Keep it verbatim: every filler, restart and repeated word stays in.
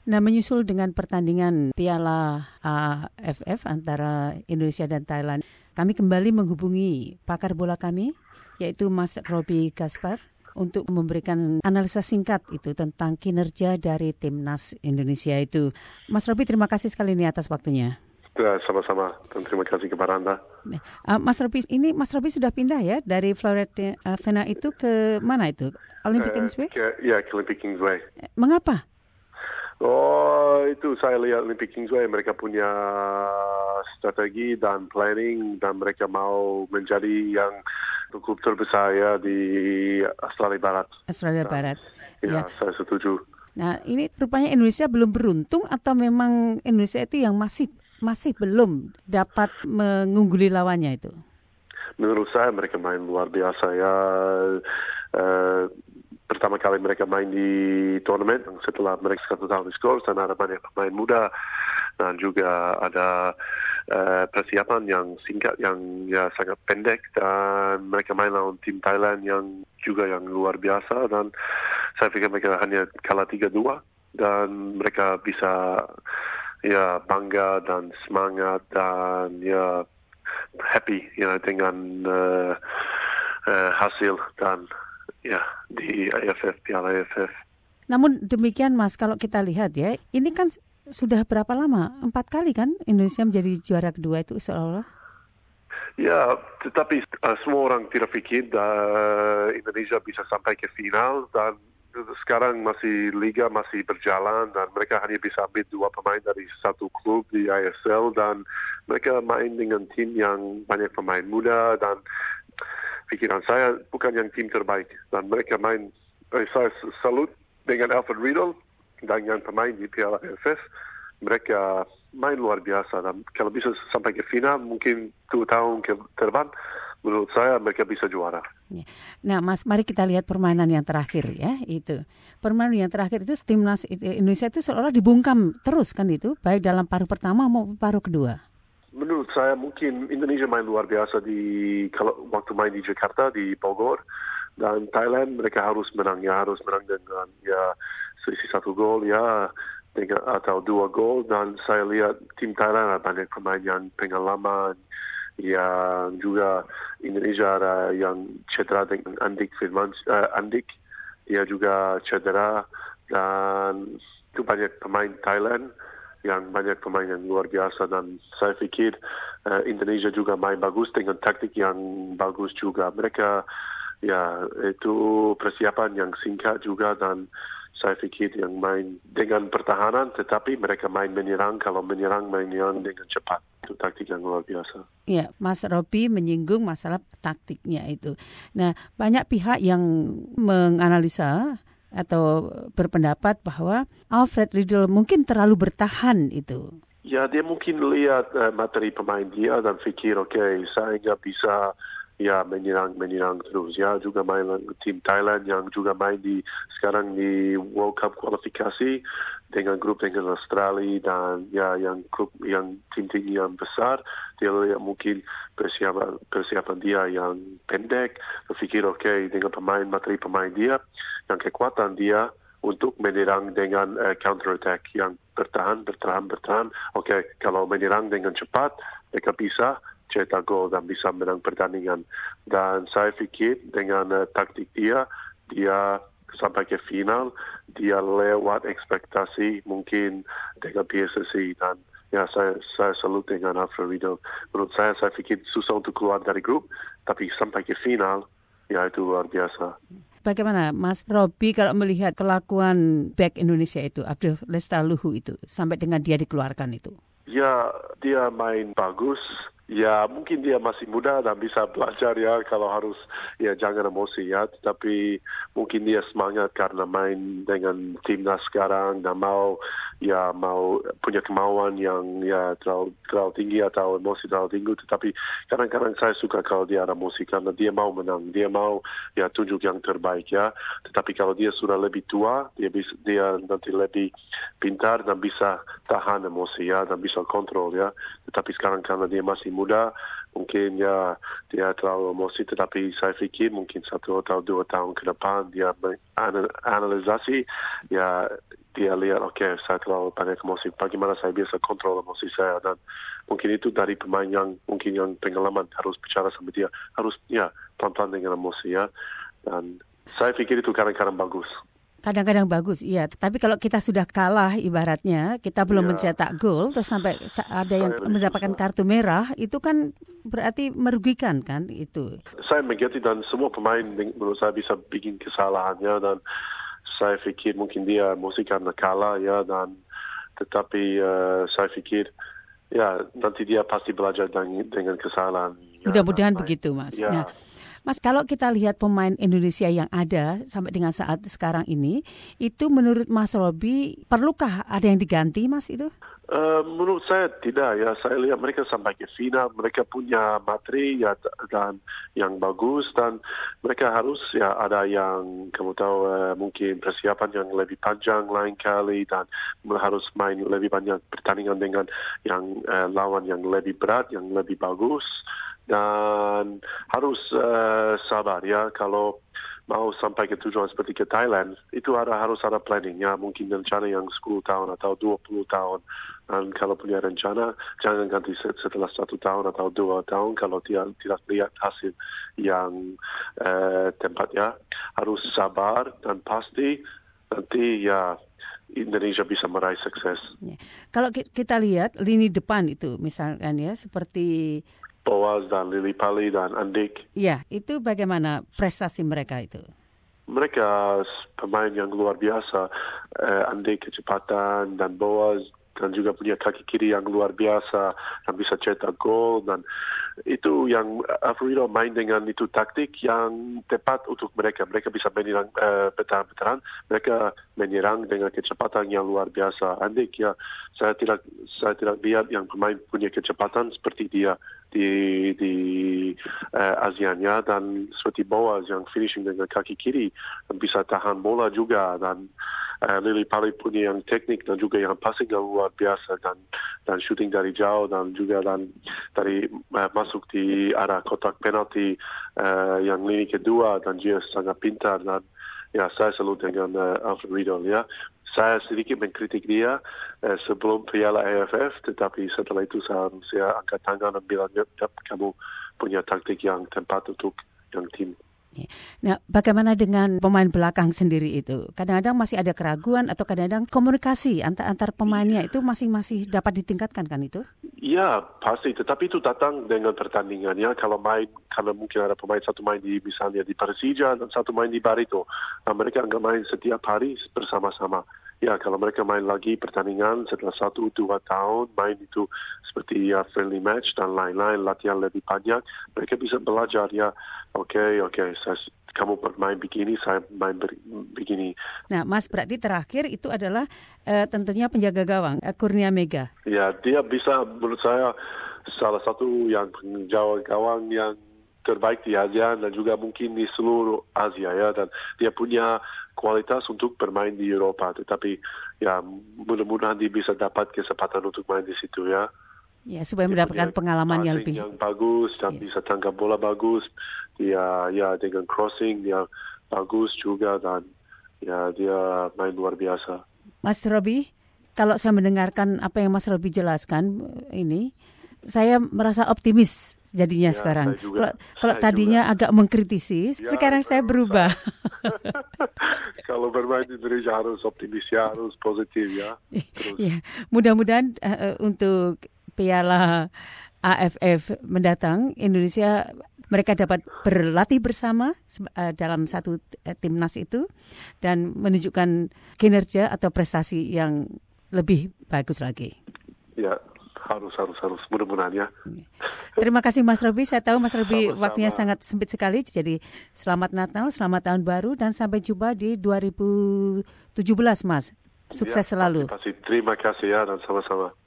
Nah, menyusul dengan pertandingan Piala A F F antara Indonesia dan Thailand, kami kembali menghubungi pakar bola kami, yaitu Mas Robby Gaspar, untuk memberikan analisa singkat itu tentang kinerja dari Timnas Indonesia itu. Mas Robby, terima kasih sekali ini atas waktunya. Ya, sama-sama, dan terima kasih kepada Anda. Uh, Mas Robby, ini Mas Robby sudah pindah ya dari Florida Athena itu ke mana itu? Olympic Uh, Kingsway? ke, ya, ke Olympic Kingsway. Mengapa? Oh, itu saya lihat Olympic Kingsway, mereka punya strategi dan planning, dan mereka mau menjadi yang klub terbesar ya di Australia Barat. Australia Barat. Ya, ya, saya setuju. Nah, ini rupanya Indonesia belum beruntung atau memang Indonesia itu yang masih masih belum dapat mengungguli lawannya itu? Menurut saya mereka main luar biasa ya. Uh, pertama kali mereka main di turnamen setelah mereka satu tahun di skor, dan ada banyak pemain muda dan juga ada uh, persiapan yang singkat yang ya sangat pendek, dan mereka main lawan tim Thailand yang juga yang luar biasa, dan saya pikir mereka hanya kalah tiga dua, dan mereka bisa ya bangga dan semangat dan ya happy ya dengan uh, uh, hasil dan ya di A F F, Piala A F F. Namun demikian Mas, kalau kita lihat ya, ini kan sudah berapa lama? Empat kali kan Indonesia menjadi juara kedua itu seolah-olah? Ya, tetapi uh, semua orang tidak pikir uh, Indonesia bisa sampai ke final, dan sekarang masih liga masih berjalan, dan mereka hanya bisa ambil dua pemain dari satu klub di I S L, dan mereka main dengan tim yang banyak pemain muda, dan pikiran saya bukan yang tim terbaik, dan mereka main, eh, saya salut dengan Alfred Riedel dengan pemain di Piala A F F, mereka main luar biasa, dan kalau bisa sampai ke final mungkin dua tahun ke depan, menurut saya mereka bisa juara. Nah Mas, mari kita lihat permainan yang terakhir ya, itu permainan yang terakhir itu timnas Indonesia itu seolah dibungkam terus kan itu, baik dalam paruh pertama maupun paruh kedua. Menurut saya mungkin Indonesia main luar biasa di kalau waktu main di Jakarta, di Bogor, dan Thailand mereka harus menang ya harus menang dengan ya selisih satu gol ya dengan atau dua gol, dan saya lihat tim Thailand ada banyak pemain yang pengalaman, yang juga Indonesia ada yang cedera dengan Andik Firman uh, Andik dia juga cedera, dan itu banyak pemain Thailand yang banyak pemain yang luar biasa, dan saya pikir uh, Indonesia juga main bagus dengan taktik yang bagus juga. Mereka ya itu persiapan yang singkat juga, dan saya pikir yang main dengan pertahanan, tetapi mereka main menyerang, kalau menyerang menyerang dengan cepat. Itu taktik yang luar biasa. Ya, Mas Robby menyinggung masalah taktiknya itu. Nah, banyak pihak yang menganalisa atau berpendapat bahwa Alfred Riedel mungkin terlalu bertahan itu. Ya, dia mungkin lihat uh, materi pemain dia dan pikir, oke, okay, saya nggak bisa ya menyerang-menyerang terus. Ya, juga main tim Thailand yang juga main di sekarang di World Cup kualifikasi dengan grup dengan Australia, dan ya yang grup yang tim-tim yang besar. Dia lihat mungkin persiapan persiapan dia yang pendek, berpikir oke okay, dengan pemain materi pemain dia, yang kekuatan dia untuk menyerang dengan uh, counter attack yang bertahan, bertahan, bertahan. Oke, okay, kalau menyerang dengan cepat, mereka bisa cetak gol dan bisa menang pertandingan. Dan saya pikir dengan uh, taktik dia, dia sampai ke final, dia lewat ekspektasi mungkin dengan P S S I, dan ya saya saya salut dengan Alfred Riedel. Menurut saya, saya pikir susah untuk keluar dari grup, tapi sampai ke final, ya itu luar biasa. Bagaimana Mas Robby kalau melihat kelakuan back Indonesia itu, Abdul Lestaluhu itu, sampai dengan dia dikeluarkan itu? Ya, dia main bagus. Ya, mungkin dia masih muda dan bisa belajar ya, kalau harus ya jangan emosi ya. Tapi mungkin dia semangat karena main dengan timnas sekarang dan mau ya mau punya kemauan yang ya terlalu, terlalu tinggi atau emosi terlalu tinggi. Tetapi kadang-kadang saya suka kalau dia ada emosi karena dia mau menang, dia mau ya tunjuk yang terbaik ya. Tetapi kalau dia sudah lebih tua, dia bisa, dia nanti lebih pintar dan bisa tahan emosi ya, dan bisa kontrol ya. Tetapi sekarang karena dia masih muda, mungkin ya dia terlalu emosi, tetapi saya fikir mungkin satu atau dua tahun ke depan dia analisasi, ya dia lihat, oke, okay, saya terlalu banyak emosi, bagaimana saya bisa kontrol emosi saya, dan mungkin itu dari pemain yang mungkin yang pengalaman harus bicara sama dia, harus ya pelan-pelan dengan emosi ya, dan saya pikir itu kadang-kadang bagus. Kadang-kadang bagus, iya. Tapi kalau kita sudah kalah, ibaratnya kita belum ya. mencetak gol, terus sampai ada yang saya mendapatkan susah. kartu merah, itu kan berarti merugikan kan itu. Saya mengerti, dan semua pemain menurut saya bisa bikin kesalahannya, dan saya pikir mungkin dia emosi karena kalah ya, dan tetapi uh, saya pikir ya nanti dia pasti belajar dengan, dengan kesalahan. Ya, mudah-mudahan begitu, Mas. Ya. Nah, Mas, kalau kita lihat pemain Indonesia yang ada sampai dengan saat sekarang ini, itu menurut Mas Robi, perlukah ada yang diganti, Mas, itu? Uh, menurut saya tidak ya. Saya lihat mereka sampai ke final, mereka punya materi ya, dan yang bagus, dan mereka harus ya ada yang kamu tahu uh, mungkin persiapan yang lebih panjang lain kali, dan harus main lebih banyak pertandingan dengan yang uh, lawan yang lebih berat, yang lebih bagus. Dan harus uh, sabar ya, kalau mau sampai ke tujuan seperti ke Thailand, itu ada, harus ada planning ya, mungkin rencana yang sepuluh tahun atau dua puluh tahun. Dan kalau punya rencana, jangan ganti setelah satu tahun atau dua tahun kalau tidak, tidak lihat hasil yang uh, tempat ya. Harus sabar, dan pasti nanti ya Indonesia bisa meraih sukses. Ya. Kalau kita lihat lini depan itu misalkan ya, seperti Boaz dan Lili Pali dan Andik. Ya, itu bagaimana prestasi mereka itu? Mereka pemain yang luar biasa. Uh, Andik kecepatan, dan Boaz dan juga punya kaki kiri yang luar biasa, yang bisa cetak gol, dan itu yang Alfredo main dengan itu taktik yang tepat untuk mereka. Mereka bisa menyerang uh, veteran-veteran, mereka menyerang dengan kecepatan yang luar biasa. Andik ya, saya tidak saya tidak lihat yang pemain punya kecepatan seperti dia di di uh, ASEAN-nya, dan seperti Boaz yang finishing dengan kaki kiri dan bisa tahan bola juga, dan uh, Lili Pali punya yang teknik dan juga yang passing yang luar biasa, dan dan shooting dari jauh, dan juga dan dari uh, masuk di arah kotak penalti uh, yang lini kedua, dan dia sangat pintar, dan ya saya selalu dengan uh, Alfred Riedel ya. Saya sedikit mengkritik dia eh, sebelum Piala A F F, tetapi setelah itu saya, saya angkat tangan dan bilang, kamu punya taktik yang tepat untuk yang tim. Nah, bagaimana dengan pemain belakang sendiri itu? Kadang-kadang masih ada keraguan, atau kadang-kadang komunikasi antar antar pemainnya itu masih masih dapat ditingkatkan kan itu? Ya pasti, tetapi itu datang dengan pertandingannya. Kalau main, kalau mungkin ada pemain satu main di misalnya di Persija dan satu main di Barito, nah, mereka nggak main setiap hari bersama-sama. Ya, kalau mereka main lagi pertandingan setelah satu dua tahun, main itu seperti ya friendly match dan lain-lain, latihan lebih banyak, mereka bisa belajar ya. Oke, okay, oke, okay, saya, kamu bermain begini, saya main ber, begini. Nah, Mas, berarti terakhir itu adalah uh, tentunya penjaga gawang, uh, Kurnia Mega. Ya, dia bisa, menurut saya, salah satu yang penjaga gawang yang terbaik di Asia, dan juga mungkin di seluruh Asia ya, dan dia punya kualitas untuk bermain di Eropa, tetapi ya mudah-mudahan dia bisa dapat kesempatan untuk main di situ ya. Ya, supaya dia mendapatkan pengalaman yang lebih yang bagus, dan ya. Bisa tangkap bola bagus. Dia ya dengan crossing dia bagus juga, dan ya dia main luar biasa. Mas Robi, kalau saya mendengarkan apa yang Mas Robi jelaskan ini, saya merasa optimis jadinya ya, sekarang. Kalau, kalau tadinya juga agak mengkritisi, ya, sekarang saya berubah. Kalau bermain di Indonesia harus optimis ya, harus positif ya. Terus. Ya, mudah-mudahan uh, untuk Piala A F F mendatang, Indonesia mereka dapat berlatih bersama uh, dalam satu uh, timnas itu, dan menunjukkan kinerja atau prestasi yang lebih bagus lagi. Ya, harus harus harus mudah-mudahan ya. Terima kasih Mas Robi. Saya tahu Mas Robi waktunya sangat sempit sekali. Jadi selamat Natal, selamat tahun baru, dan sampai jumpa di dua ribu tujuh belas, Mas. Sukses ya, selalu. Pasti, pasti. Terima kasih ya, dan sama-sama.